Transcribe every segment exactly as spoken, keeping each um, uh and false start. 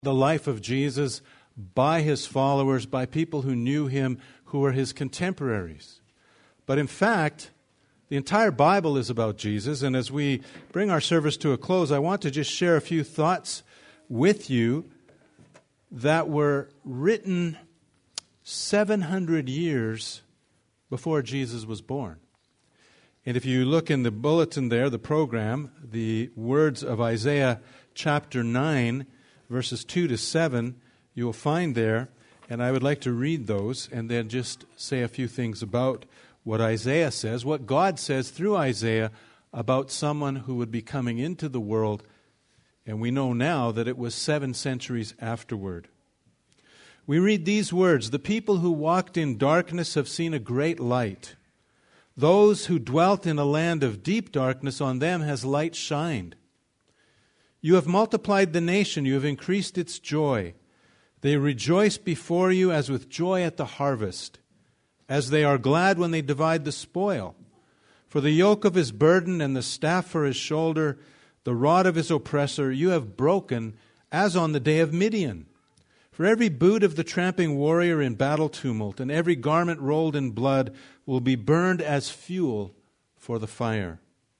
the life of Jesus by his followers, by people who knew him, who were his contemporaries. But in fact, the entire Bible is about Jesus, and as we bring our service to a close, I want to just share a few thoughts with you that were written seven hundred years before Jesus was born. And if you look in the bulletin there, the program, the words of Isaiah chapter nine, verses two to seven, you will find there, and I would like to read those and then just say a few things about what Isaiah says, what God says through Isaiah about someone who would be coming into the world, and we know now that it was seven centuries afterward. We read these words, "The people who walked in darkness have seen a great light. Those who dwelt in a land of deep darkness, on them has light shined. You have multiplied the nation, you have increased its joy. They rejoice before you as with joy at the harvest, as they are glad when they divide the spoil. For the yoke of his burden and the staff for his shoulder, the rod of his oppressor, you have broken as on the day of Midian. For every boot of the tramping warrior in battle tumult, and every garment rolled in blood will be burned as fuel for the fire.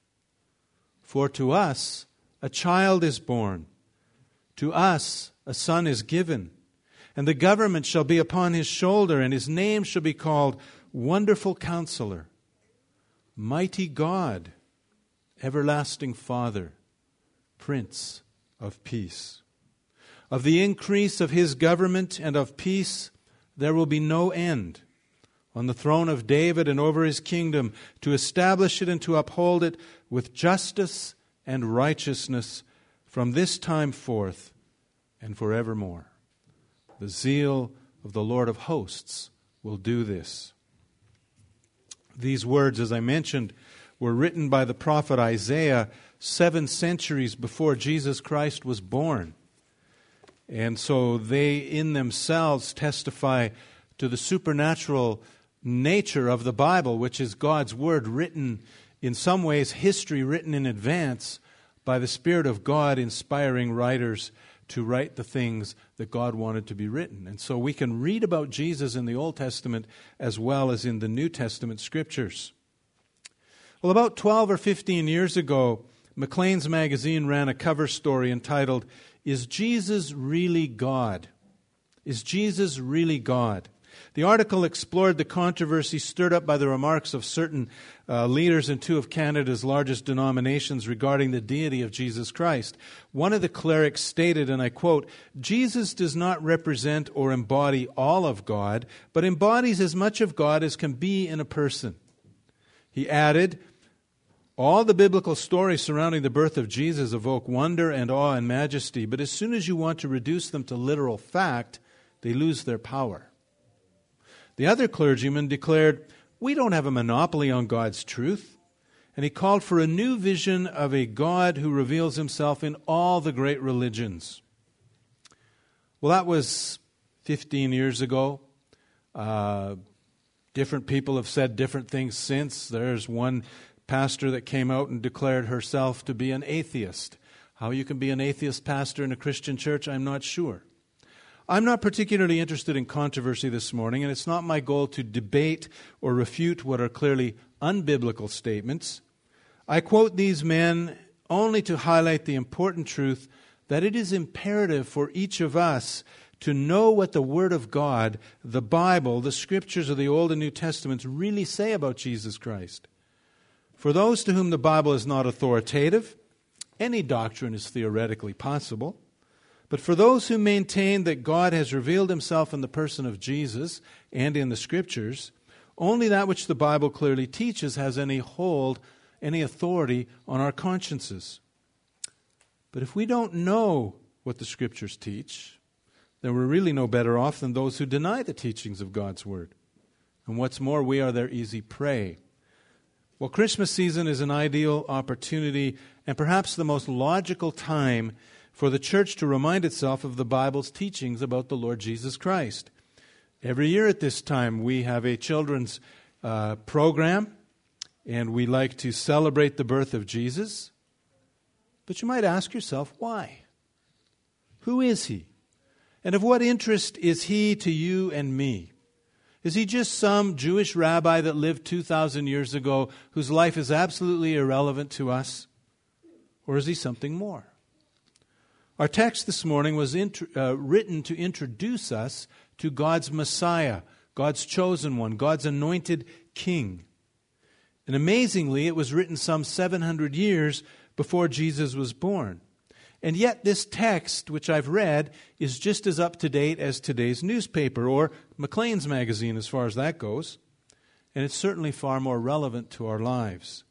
For to us a child is born, to us a son is given, and the government shall be upon his shoulder, and his name shall be called Wonderful Counselor, Mighty God, Everlasting Father, Prince of Peace. Of the increase of his government and of peace there will be no end, on the throne of David and over his kingdom, to establish it and to uphold it with justice and righteousness from this time forth and forevermore. The zeal of the Lord of hosts will do this." These words, as I mentioned, were written by the prophet Isaiah seven centuries before Jesus Christ was born. And so they in themselves testify to the supernatural nature of the Bible, which is God's Word written, in some ways history written in advance by the Spirit of God inspiring writers to write the things that God wanted to be written. And so we can read about Jesus in the Old Testament as well as in the New Testament scriptures. Well, about twelve or fifteen years ago, Maclean's magazine ran a cover story entitled, "Is Jesus Really God?" Is Jesus really God? The article explored the controversy stirred up by the remarks of certain uh, leaders in two of Canada's largest denominations regarding the deity of Jesus Christ. One of the clerics stated, and I quote, "Jesus does not represent or embody all of God, but embodies as much of God as can be in a person." He added, "All the biblical stories surrounding the birth of Jesus evoke wonder and awe and majesty, but as soon as you want to reduce them to literal fact, they lose their power." The other clergyman declared, "We don't have a monopoly on God's truth," and he called for a new vision of a God who reveals himself in all the great religions. Well, that was fifteen years ago. Uh, different people have said different things since. There's one pastor that came out and declared herself to be an atheist. How you can be an atheist pastor in a Christian church, I'm not sure. I'm not particularly interested in controversy this morning, and it's not my goal to debate or refute what are clearly unbiblical statements. I quote these men only to highlight the important truth that it is imperative for each of us to know what the Word of God, the Bible, the Scriptures of the Old and New Testaments really say about Jesus Christ. For those to whom the Bible is not authoritative, any doctrine is theoretically possible. But for those who maintain that God has revealed himself in the person of Jesus and in the Scriptures, only that which the Bible clearly teaches has any hold, any authority on our consciences. But if we don't know what the Scriptures teach, then we're really no better off than those who deny the teachings of God's Word. And what's more, we are their easy prey. Well, Christmas season is an ideal opportunity and perhaps the most logical time for the church to remind itself of the Bible's teachings about the Lord Jesus Christ. Every year at this time, we have a children's uh, program, and we like to celebrate the birth of Jesus. But you might ask yourself, why? Who is he? And of what interest is he to you and me? Is he just some Jewish rabbi that lived two thousand years ago whose life is absolutely irrelevant to us? Or is he something more? Our text this morning was int- uh, written to introduce us to God's Messiah, God's chosen one, God's anointed king. And amazingly, it was written some seven hundred years before Jesus was born. And yet this text, which I've read, is just as up to date as today's newspaper or Maclean's magazine as far as that goes. And it's certainly far more relevant to our lives.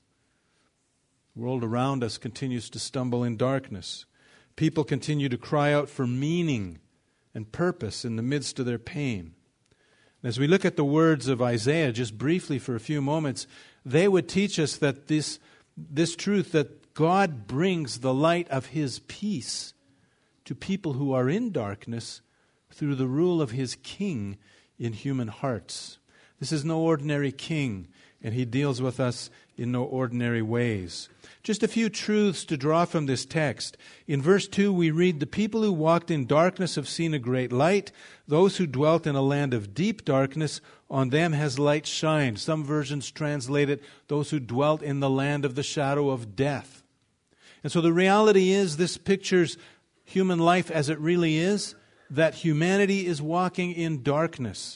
The world around us continues to stumble in darkness. People continue to cry out for meaning and purpose in the midst of their pain. And as we look at the words of Isaiah just briefly for a few moments, they would teach us that this, this truth that God brings the light of His peace to people who are in darkness through the rule of His King in human hearts. This is no ordinary king, and He deals with us in no ordinary ways. Just a few truths to draw from this text. In verse two, we read, "The people who walked in darkness have seen a great light. Those who dwelt in a land of deep darkness, on them has light shined." Some versions translate it, "those who dwelt in the land of the shadow of death." And so the reality is, this pictures human life as it really is, that humanity is walking in darkness.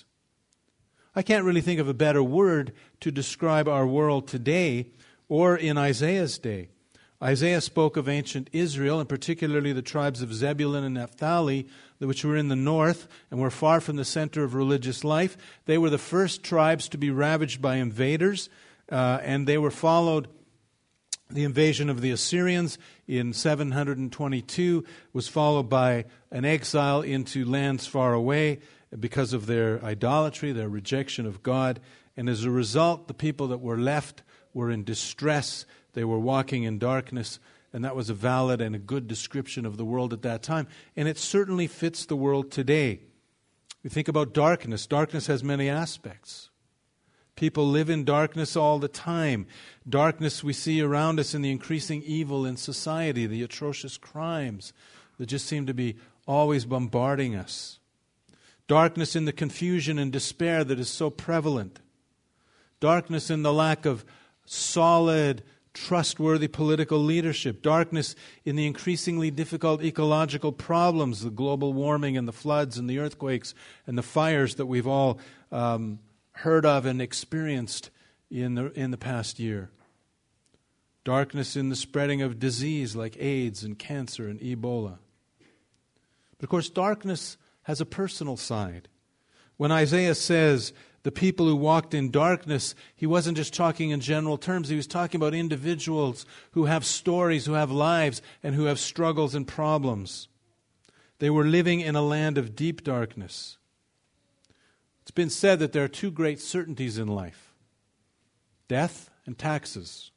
I can't really think of a better word to describe our world today or in Isaiah's day. Isaiah spoke of ancient Israel, and particularly the tribes of Zebulun and Naphtali, which were in the north and were far from the center of religious life. They were the first tribes to be ravaged by invaders, uh, and they were followed. The invasion of the Assyrians in seven hundred twenty-two was followed by an exile into lands far away because of their idolatry, their rejection of God. And as a result, the people that were left were in distress. They were walking in darkness, and that was a valid and a good description of the world at that time. And it certainly fits the world today. We think about darkness. Darkness has many aspects. People live in darkness all the time. Darkness we see around us in the increasing evil in society, the atrocious crimes that just seem to be always bombarding us. Darkness in the confusion and despair that is so prevalent. Darkness in the lack of solid, trustworthy political leadership. Darkness in the increasingly difficult ecological problems, the global warming and the floods and the earthquakes and the fires that we've all um, heard of and experienced in the in the past year. Darkness in the spreading of disease like AIDS and cancer and Ebola. But of course, darkness has a personal side. When Isaiah says the people who walked in darkness, he wasn't just talking in general terms. He was talking about individuals who have stories, who have lives, and who have struggles and problems. They were living in a land of deep darkness. It's been said that there are two great certainties in life: death and taxes.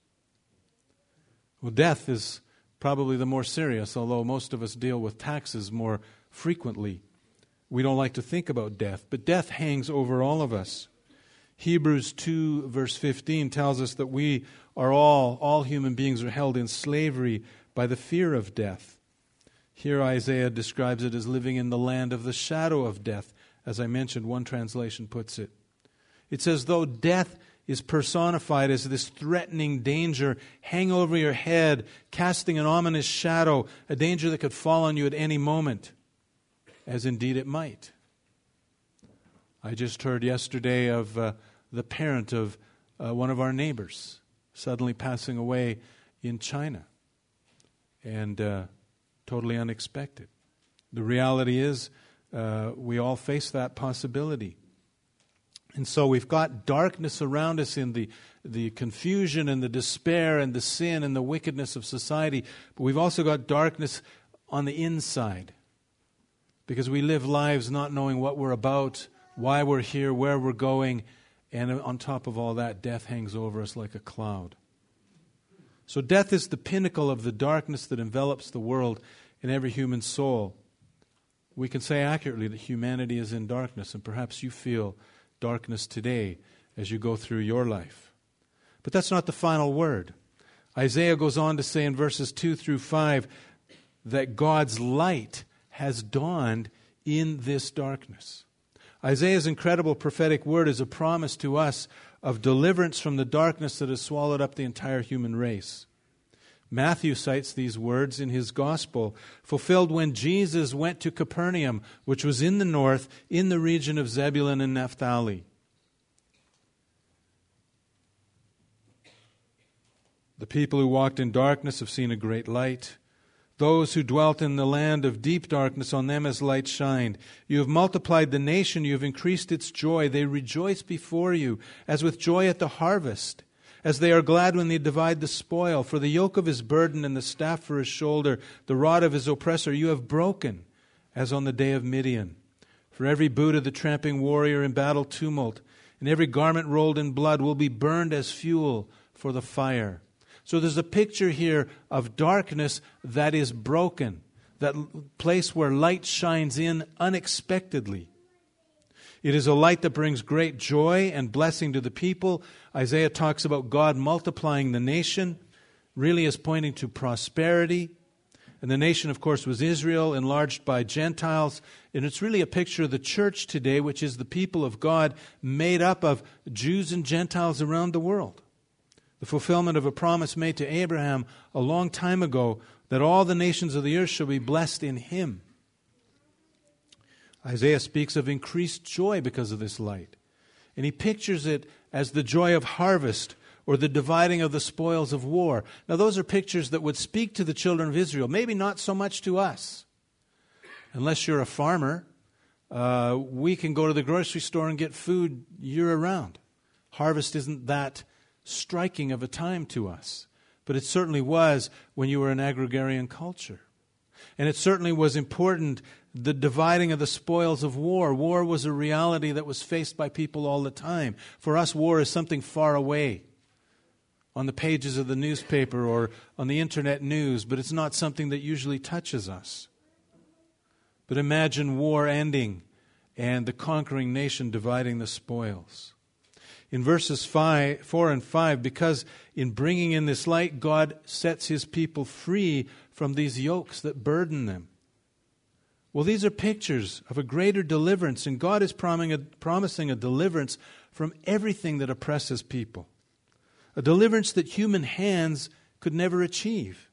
Well, death is probably the more serious, although most of us deal with taxes more frequently. We don't like to think about death, but death hangs over all of us. Hebrews two, verse fifteen tells us that we are all, all human beings are held in slavery by the fear of death. Here Isaiah describes it as living in the land of the shadow of death. As I mentioned, one translation puts it. It's as though death is personified as this threatening danger hanging over your head, casting an ominous shadow, a danger that could fall on you at any moment, as indeed it might. I just heard yesterday of uh, the parent of uh, one of our neighbors suddenly passing away in China, and uh, totally unexpected. The reality is, Uh, we all face that possibility. And so we've got darkness around us in the, the confusion and the despair and the sin and the wickedness of society. But we've also got darkness on the inside, because we live lives not knowing what we're about, why we're here, where we're going. And on top of all that, death hangs over us like a cloud. So death is the pinnacle of the darkness that envelops the world and every human soul. We can say accurately that humanity is in darkness, and perhaps you feel darkness today as you go through your life. But that's not the final word. Isaiah goes on to say in verses two through five that God's light has dawned in this darkness. Isaiah's incredible prophetic word is a promise to us of deliverance from the darkness that has swallowed up the entire human race. Matthew cites these words in his gospel, fulfilled when Jesus went to Capernaum, which was in the north, in the region of Zebulun and Naphtali. The people who walked in darkness have seen a great light. Those who dwelt in the land of deep darkness, on them has light shined. You have multiplied the nation, you have increased its joy. They rejoice before you, as with joy at the harvest, as they are glad when they divide the spoil. For the yoke of his burden and the staff for his shoulder, the rod of his oppressor, you have broken, as on the day of Midian. For every boot of the tramping warrior in battle tumult, and every garment rolled in blood will be burned as fuel for the fire. So there's a picture here of darkness that is broken, that place where light shines in unexpectedly. It is a light that brings great joy and blessing to the people. Isaiah talks about God multiplying the nation, really is pointing to prosperity. And the nation, of course, was Israel, enlarged by Gentiles. And it's really a picture of the church today, which is the people of God made up of Jews and Gentiles around the world. The fulfillment of a promise made to Abraham a long time ago that all the nations of the earth shall be blessed in him. Isaiah speaks of increased joy because of this light. And he pictures it as the joy of harvest or the dividing of the spoils of war. Now those are pictures that would speak to the children of Israel, maybe not so much to us. Unless you're a farmer, uh, we can go to the grocery store and get food year-round. Harvest isn't that striking of a time to us. But it certainly was when you were an agrarian culture. And it certainly was important, the dividing of the spoils of war. War was a reality that was faced by people all the time. For us, war is something far away on the pages of the newspaper or on the internet news, but it's not something that usually touches us. But imagine war ending and the conquering nation dividing the spoils. In verses five, four and five, because in bringing in this light, God sets his people free from these yokes that burden them. Well, these are pictures of a greater deliverance, and God is promising a deliverance from everything that oppresses people. A deliverance that human hands could never achieve.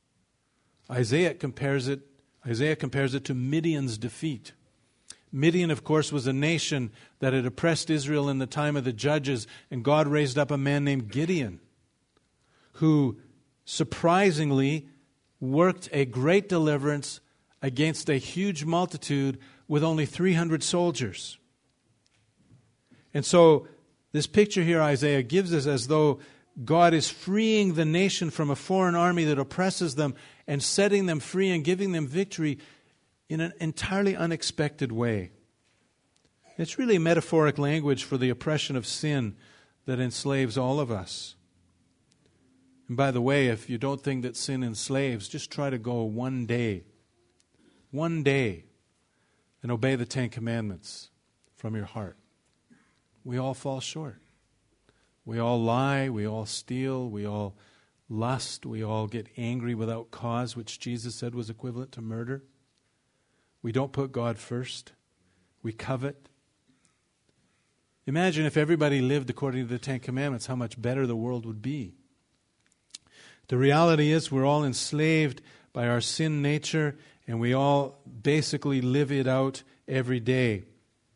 Isaiah compares it, Isaiah compares it to Midian's defeat. Midian, of course, was a nation that had oppressed Israel in the time of the judges, and God raised up a man named Gideon, who surprisingly worked a great deliverance against a huge multitude with only three hundred soldiers. And so this picture here Isaiah gives us as though God is freeing the nation from a foreign army that oppresses them and setting them free and giving them victory in an entirely unexpected way. It's really metaphoric language for the oppression of sin that enslaves all of us. And by the way, if you don't think that sin enslaves, just try to go one day, one day, and obey the Ten Commandments from your heart. We all fall short. We all lie, we all steal, we all lust, we all get angry without cause, which Jesus said was equivalent to murder. We don't put God first. We covet. Imagine if everybody lived according to the Ten Commandments, how much better the world would be. The reality is we're all enslaved by our sin nature, and we all basically live it out every day.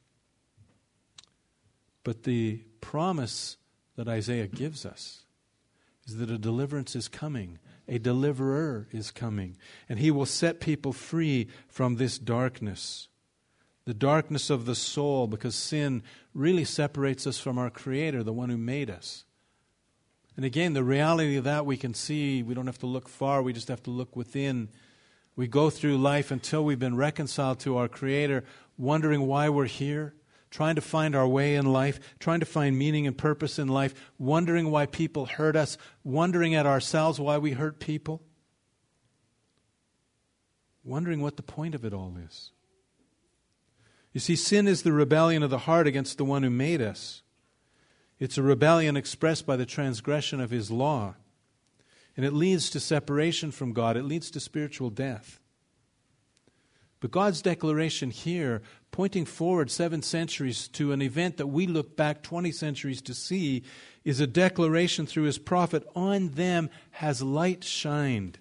But the promise that Isaiah gives us is that a deliverance is coming. A deliverer is coming. And he will set people free from this darkness. The darkness of the soul, because sin really separates us from our Creator, the one who made us. And again, the reality of that we can see. We don't have to look far. We just have to look within. We go through life until we've been reconciled to our Creator, wondering why we're here, trying to find our way in life, trying to find meaning and purpose in life, wondering why people hurt us, wondering at ourselves why we hurt people, wondering what the point of it all is. You see, sin is the rebellion of the heart against the one who made us. It's a rebellion expressed by the transgression of His law. And it leads to separation from God. It leads to spiritual death. But God's declaration here, pointing forward seven centuries to an event that we look back twenty centuries to see, is a declaration through his prophet, on them has light shined.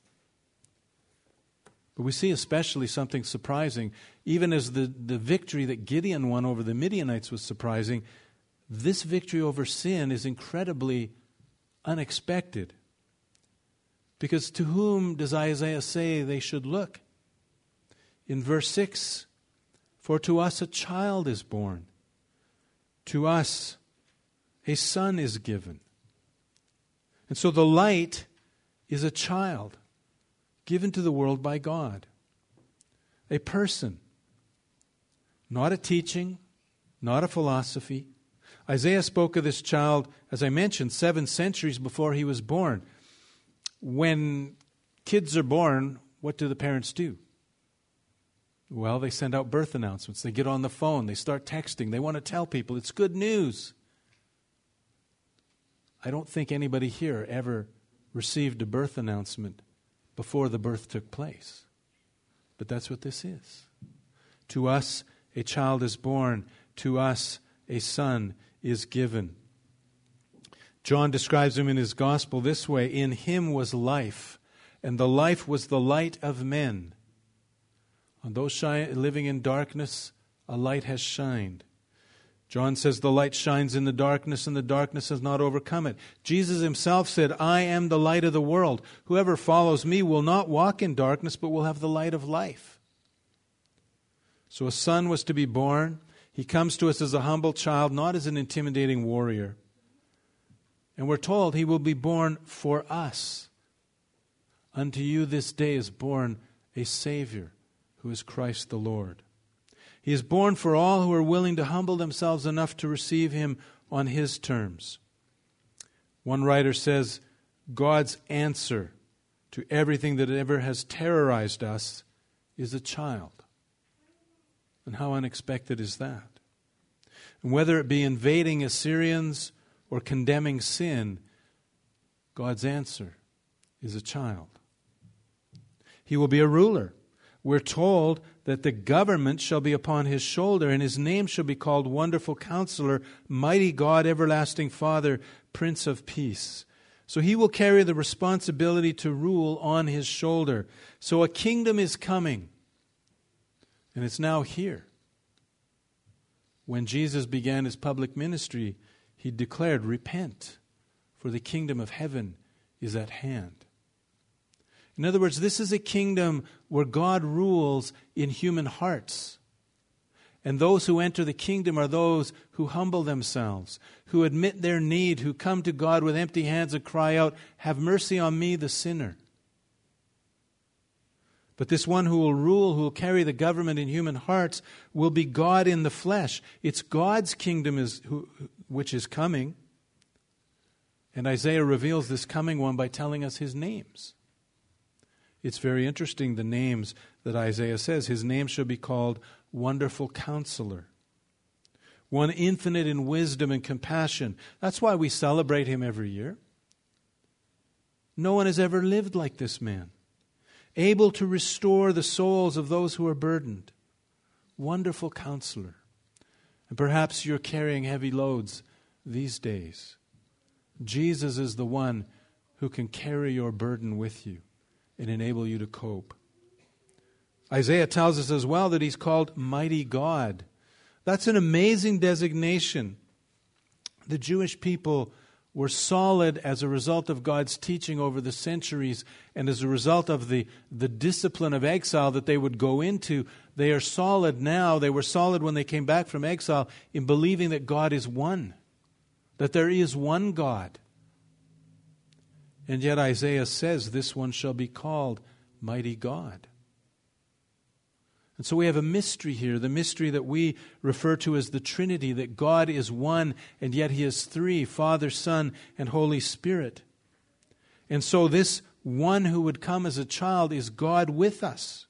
But we see especially something surprising. Even as the, the victory that Gideon won over the Midianites was surprising, this victory over sin is incredibly unexpected. Because to whom does Isaiah say they should look? In verse six, for to us a child is born, to us a son is given. And so the light is a child given to the world by God. A person, not a teaching, not a philosophy. Isaiah spoke of this child, as I mentioned, seven centuries before he was born. When kids are born, what do the parents do? Well, they send out birth announcements. They get on the phone. They start texting. They want to tell people it's good news. I don't think anybody here ever received a birth announcement before the birth took place. But that's what this is. To us a child is born. To us a son is given. John describes him in his gospel this way: in him was life, and the life was the light of men. On those shi- living in darkness, a light has shined. John says the light shines in the darkness, and the darkness has not overcome it. Jesus himself said, I am the light of the world. Whoever follows me will not walk in darkness, but will have the light of life. So a son was to be born. He comes to us as a humble child, not as an intimidating warrior. And we're told he will be born for us. Unto you this day is born a Savior, who is Christ the Lord. He is born for all who are willing to humble themselves enough to receive him on his terms. One writer says, God's answer to everything that ever has terrorized us is a child. And how unexpected is that? And whether it be invading Assyrians or condemning sin, God's answer is a child. He will be a ruler. We're told that the government shall be upon his shoulder, and his name shall be called Wonderful Counselor, Mighty God, Everlasting Father, Prince of Peace. So he will carry the responsibility to rule on his shoulder. So a kingdom is coming, and it's now here. When Jesus began his public ministry, he declared, repent, for the kingdom of heaven is at hand. In other words, this is a kingdom where God rules in human hearts. And those who enter the kingdom are those who humble themselves, who admit their need, who come to God with empty hands and cry out, have mercy on me, the sinner. But this one who will rule, who will carry the government in human hearts, will be God in the flesh. It's God's kingdom is who, which is coming. And Isaiah reveals this coming one by telling us his names. It's very interesting, the names that Isaiah says. His name shall be called Wonderful Counselor, one infinite in wisdom and compassion. That's why we celebrate him every year. No one has ever lived like this man, able to restore the souls of those who are burdened. Wonderful Counselor. And perhaps you're carrying heavy loads these days. Jesus is the one who can carry your burden with you and enable you to cope. Isaiah tells us as well that he's called Mighty God. That's an amazing designation. The Jewish people were solid as a result of God's teaching over the centuries, and as a result of the, the discipline of exile that they would go into. They are solid now. They were solid when they came back from exile in believing that God is one, that there is one God. And yet Isaiah says this one shall be called Mighty God. And so we have a mystery here, the mystery that we refer to as the Trinity, that God is one and yet he is three, Father, Son, and Holy Spirit. And so this one who would come as a child is God with us.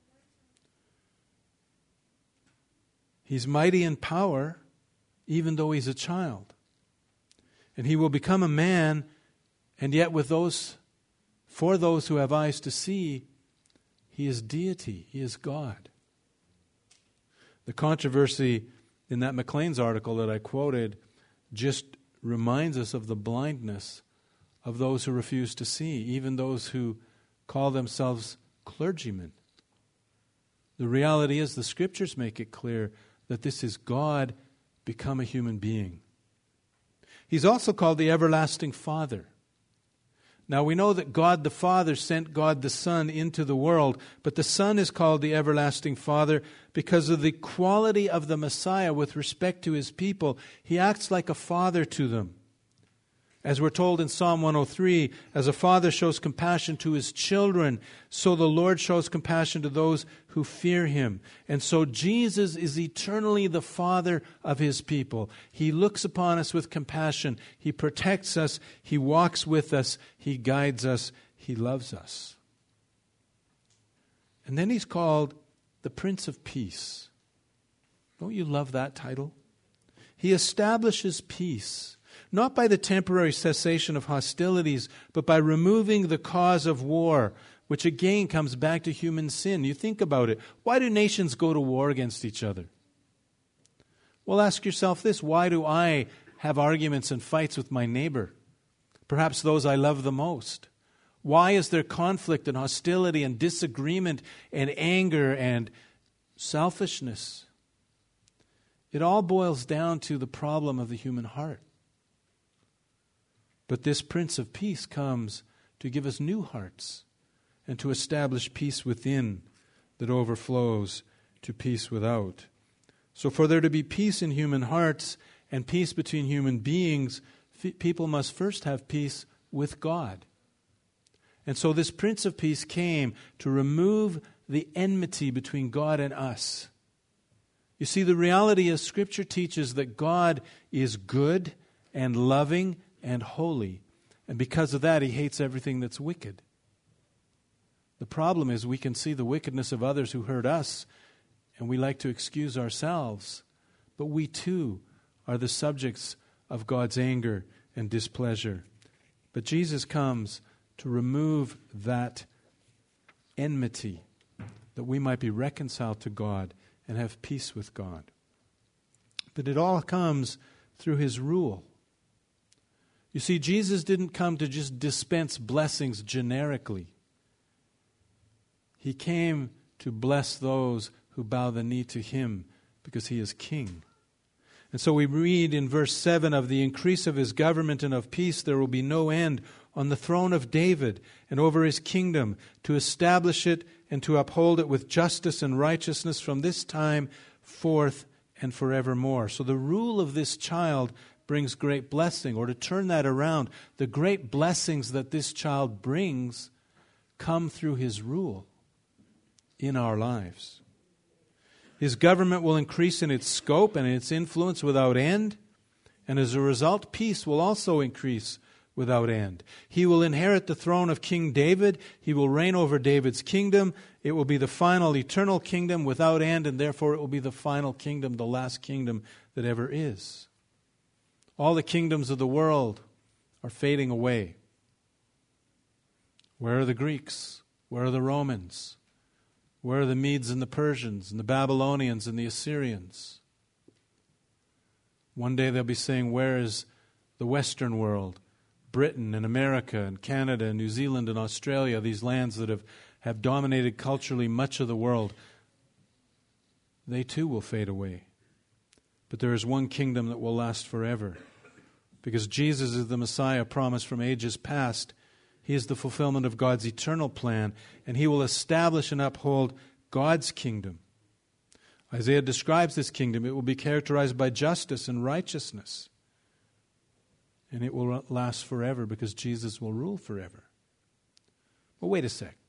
He's mighty in power, even though he's a child. And he will become a man. And yet with those, for those who have eyes to see, He is deity. He is God. The controversy in that Maclean's article that I quoted just reminds us of the blindness of those who refuse to see, even those who call themselves clergymen. The reality is the Scriptures make it clear that this is God become a human being. He's also called the Everlasting Father. Now we know that God the Father sent God the Son into the world, but the Son is called the Everlasting Father because of the quality of the Messiah with respect to His people. He acts like a father to them. As we're told in Psalm one oh three, as a father shows compassion to his children, so the Lord shows compassion to those who fear Him. And so Jesus is eternally the Father of His people. He looks upon us with compassion. He protects us. He walks with us. He guides us. He loves us. And then He's called the Prince of Peace. Don't you love that title? He establishes peace. Not by the temporary cessation of hostilities, but by removing the cause of war, which again comes back to human sin. You think about it. Why do nations go to war against each other? Well, ask yourself this. Why do I have arguments and fights with my neighbor? Perhaps those I love the most. Why is there conflict and hostility and disagreement and anger and selfishness? It all boils down to the problem of the human heart. But this Prince of Peace comes to give us new hearts and to establish peace within that overflows to peace without. So for there to be peace in human hearts and peace between human beings, f- people must first have peace with God. And so this Prince of Peace came to remove the enmity between God and us. You see, the reality is Scripture teaches that God is good and loving and holy, and because of that He hates everything that's wicked. The problem is we can see the wickedness of others who hurt us, and we like to excuse ourselves, but we too are the subjects of God's anger and displeasure. But Jesus comes to remove that enmity, that we might be reconciled to God and have peace with God. But it all comes through His rule. You see, Jesus didn't come to just dispense blessings generically. He came to bless those who bow the knee to Him because He is King. And so we read in verse seven, of the increase of His government and of peace there will be no end on the throne of David and over His kingdom, to establish it and to uphold it with justice and righteousness from this time forth and forevermore. So the rule of this child brings great blessing. Or to turn that around, the great blessings that this child brings come through His rule in our lives. His government will increase in its scope and its influence without end, and as a result, peace will also increase without end. He will inherit the throne of King David. He will reign over David's kingdom. It will be the final eternal kingdom without end, and therefore it will be the final kingdom, the last kingdom that ever is. All the kingdoms of the world are fading away. Where are the Greeks? Where are the Romans? Where are the Medes and the Persians and the Babylonians and the Assyrians? One day they'll be saying, where is the Western world? Britain and America and Canada and New Zealand and Australia, these lands that have, have dominated culturally much of the world. They too will fade away. But there is one kingdom that will last forever. Because Jesus is the Messiah promised from ages past. He is the fulfillment of God's eternal plan, and He will establish and uphold God's kingdom. Isaiah describes this kingdom. It will be characterized by justice and righteousness. And it will last forever because Jesus will rule forever. But wait a sec.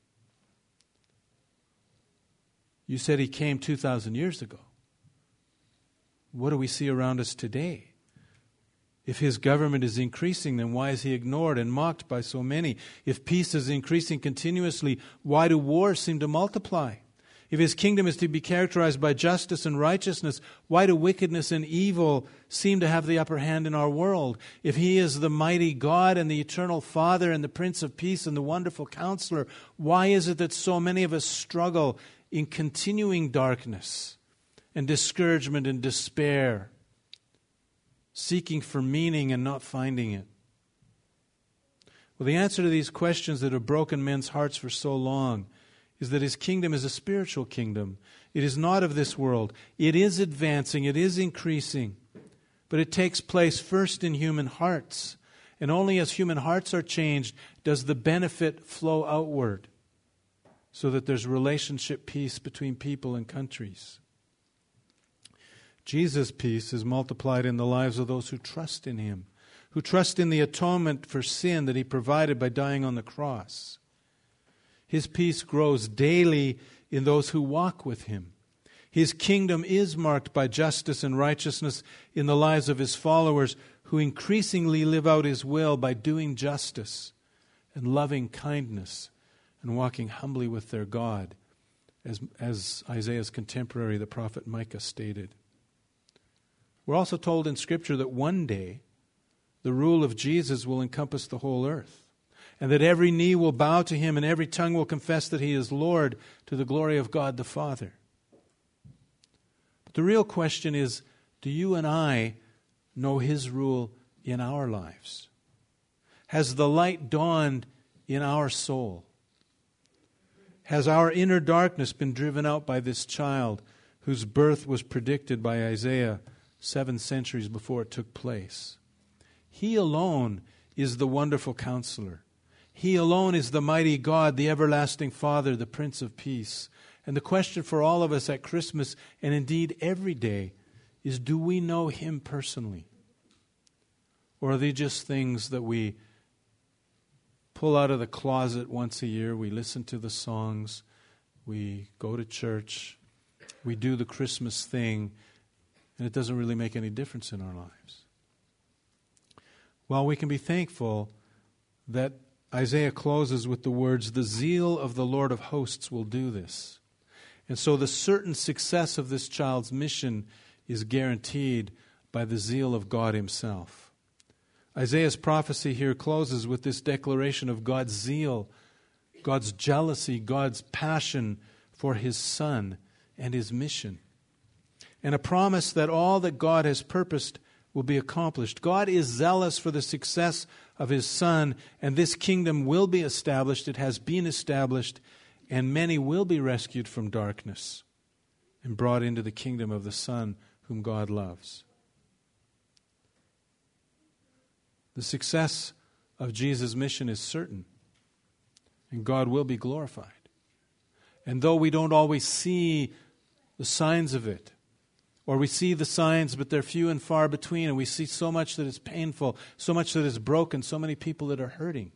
You said He came two thousand years ago. What do we see around us today? If His government is increasing, then why is He ignored and mocked by so many? If peace is increasing continuously, why do wars seem to multiply? If his kingdom is to be characterized by justice and righteousness, why do wickedness and evil seem to have the upper hand in our world? If he is the mighty God and the eternal Father and the Prince of Peace and the wonderful Counselor, why is it that so many of us struggle in continuing darkness and discouragement and despair, seeking for meaning and not finding it? Well, the answer to these questions that have broken men's hearts for so long is that his kingdom is a spiritual kingdom. It is not of this world. It is advancing, it is increasing, but it takes place first in human hearts. And only as human hearts are changed does the benefit flow outward, so that there's relationship peace between people and countries. Jesus' peace is multiplied in the lives of those who trust in him, who trust in the atonement for sin that he provided by dying on the cross. His peace grows daily in those who walk with him. His kingdom is marked by justice and righteousness in the lives of his followers, who increasingly live out his will by doing justice and loving kindness and walking humbly with their God, as, as Isaiah's contemporary, the prophet Micah, stated. We're also told in Scripture that one day the rule of Jesus will encompass the whole earth, and that every knee will bow to him and every tongue will confess that he is Lord, to the glory of God the Father. But the real question is, do you and I know his rule in our lives? Has the light dawned in our soul? Has our inner darkness been driven out by this child whose birth was predicted by Isaiah seven centuries before it took place? He alone is the wonderful Counselor. He alone is the mighty God, the everlasting Father, the Prince of Peace. And the question for all of us at Christmas, and indeed every day, is, do we know him personally? Or are they just things that we pull out of the closet once a year? We listen to the songs, we go to church, we do the Christmas thing, and it doesn't really make any difference in our lives. Well, we can be thankful that Isaiah closes with the words, "The zeal of the Lord of hosts will do this." And so the certain success of this child's mission is guaranteed by the zeal of God himself. Isaiah's prophecy here closes with this declaration of God's zeal, God's jealousy, God's passion for his Son and his mission, and a promise that all that God has purposed will be accomplished. God is zealous for the success of his Son, and this kingdom will be established. It has been established, and many will be rescued from darkness and brought into the kingdom of the Son whom God loves. The success of Jesus' mission is certain, and God will be glorified. And though we don't always see the signs of it, or we see the signs, but they're few and far between, and we see so much that is painful, so much that is broken, so many people that are hurting.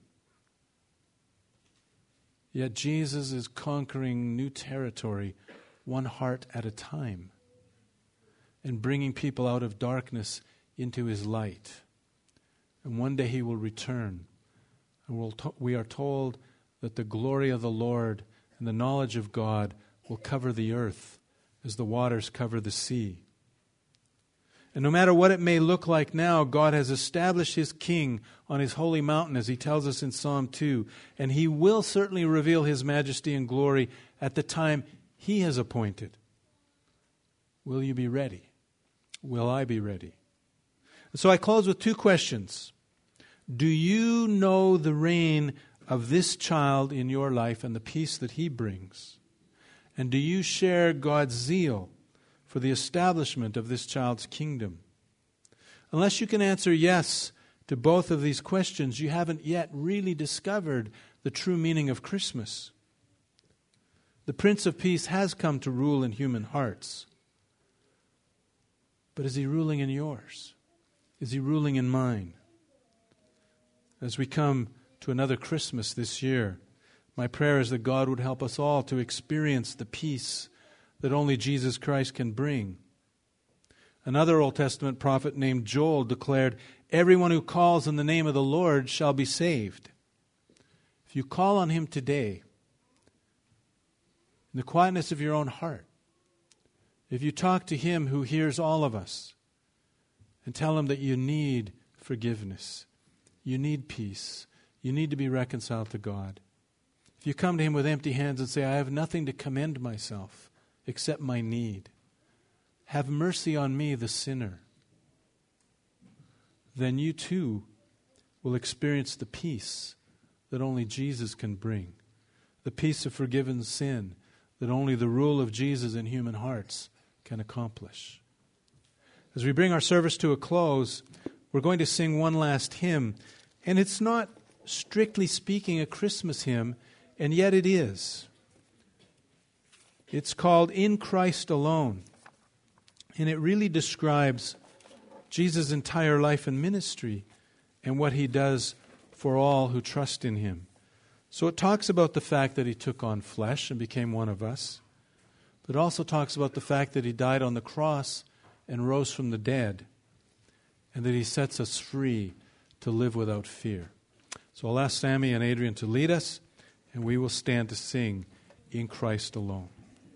Yet Jesus is conquering new territory, one heart at a time, and bringing people out of darkness into his light. And one day he will return. And we'll to- we are told that the glory of the Lord and the knowledge of God will cover the earth as the waters cover the sea. And no matter what it may look like now, God has established his king on his holy mountain, as he tells us in Psalm two. And he will certainly reveal his majesty and glory at the time he has appointed. Will you be ready? Will I be ready? So I close with two questions. Do you know the reign of this child in your life and the peace that he brings? And do you share God's zeal for the establishment of this child's kingdom? Unless you can answer yes to both of these questions, you haven't yet really discovered the true meaning of Christmas. The Prince of Peace has come to rule in human hearts. But is he ruling in yours? Is he ruling in mine? As we come to another Christmas this year, my prayer is that God would help us all to experience the peace that only Jesus Christ can bring. Another Old Testament prophet named Joel declared, "Everyone who calls on the name of the Lord shall be saved." If you call on him today, in the quietness of your own heart, if you talk to Him who hears all of us and tell Him that you need forgiveness, you need peace, you need to be reconciled to God. If you come to Him with empty hands and say, I have nothing to commend myself except my need, have mercy on me, the sinner, then you too will experience the peace that only Jesus can bring, the peace of forgiven sin that only the rule of Jesus in human hearts can accomplish. As we bring our service to a close, we're going to sing one last hymn, and it's not, strictly speaking, a Christmas hymn, and yet it is. It's called In Christ Alone, and it really describes Jesus' entire life and ministry and what He does for all who trust in Him. So it talks about the fact that He took on flesh and became one of us, but it also talks about the fact that He died on the cross and rose from the dead, and that He sets us free to live without fear. So I'll ask Sammy and Adrian to lead us, and we will stand to sing In Christ Alone.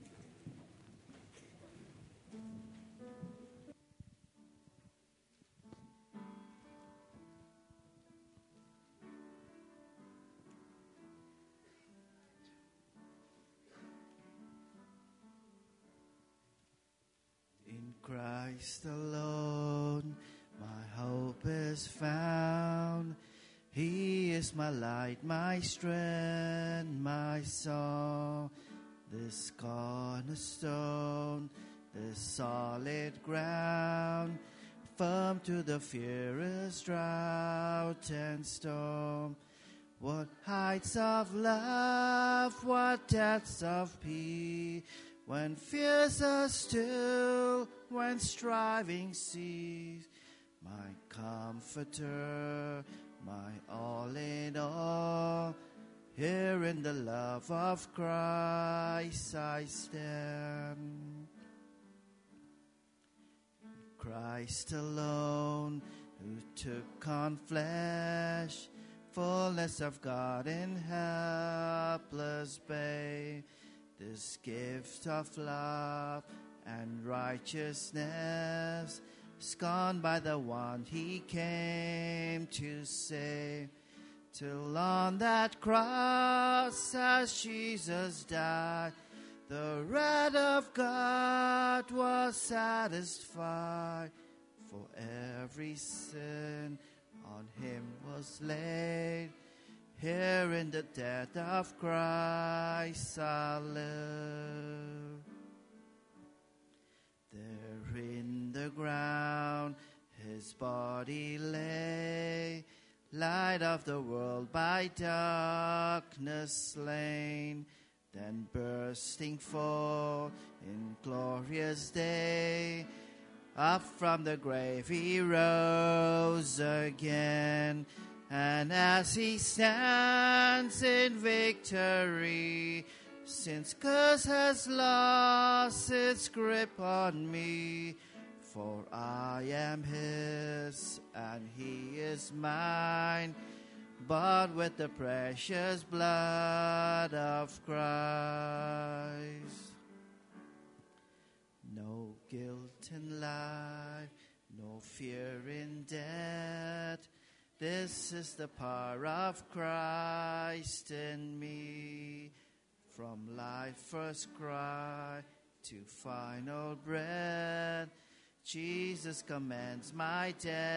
Christ alone, my hope is found. He is my light, my strength, my song. This cornerstone, this solid ground, firm to the fiercest drought and storm. What heights of love, what depths of peace, when fears are still, when striving cease, my comforter, my all in all, here in the love of Christ I stand. Christ alone, who took on flesh, fullness of God in helpless babe, this gift of love and righteousness, scorned by the one He came to save, till on that cross as Jesus died, the wrath of God was satisfied, for every sin on Him was laid. Here in the death of Christ I live. There in the ground His body lay, light of the world by darkness slain, then bursting forth in glorious day, up from the grave He rose again. And as He stands in victory, sin's curse has lost its grip on me, for I am His and He is mine, bought with the precious blood of Christ. No guilt in life, no fear in death. This is the power of Christ in me. From life's first cry to final breath, Jesus commands my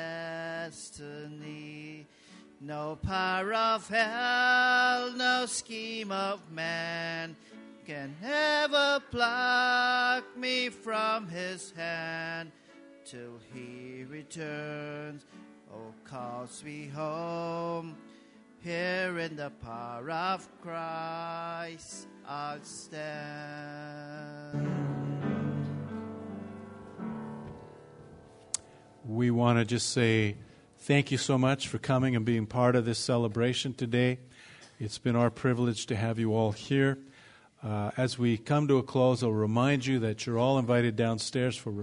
destiny. No power of hell, no scheme of man can ever pluck me from His hand, till He returns. Oh, calls me home. Here in the power of Christ I'll stand. We want to just say thank you so much for coming and being part of this celebration today. It's been our privilege to have you all here. Uh, as we come to a close, I'll remind you that you're all invited downstairs for